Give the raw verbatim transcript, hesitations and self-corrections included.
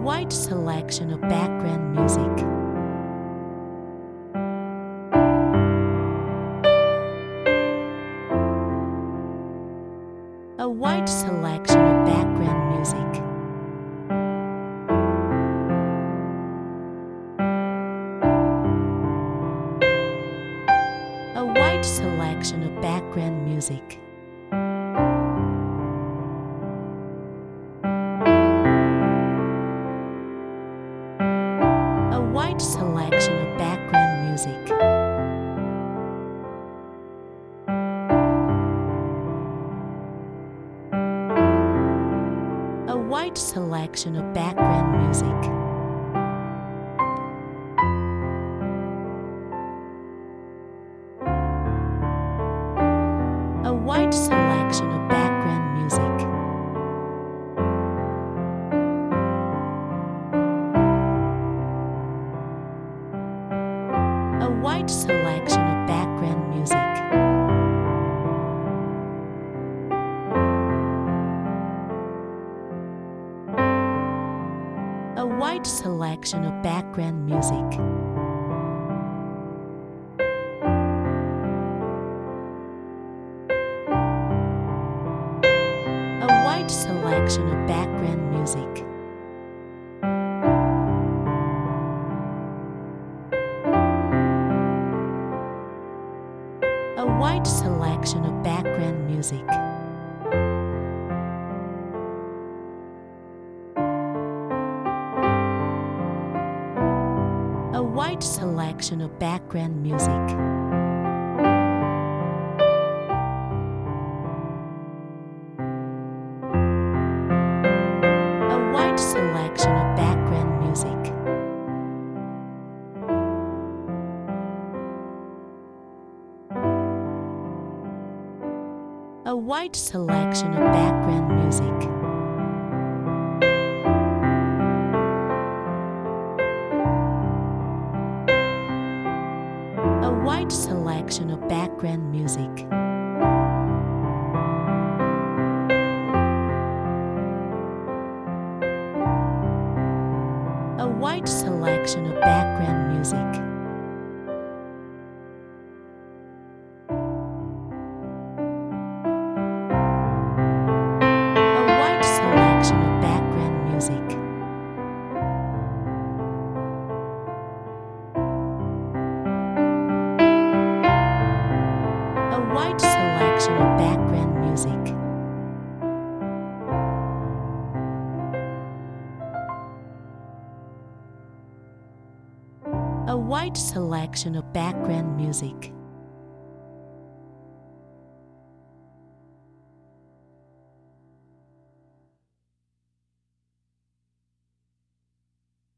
wide selection of background music. A wide selection of background music. A wide selection of background music. A wide selection of background music. A wide selection of background music. A wide selection of background music. A wide selection of background music. A wide selection of background music. A wide selection of background music. A wide selection of background music. A wide selection of background music. A wide selection of background music. A wide selection of background music. A wide selection of background music. A wide selection of background music. A wide selection of background music. A wide selection of background music. A wide selection of background music.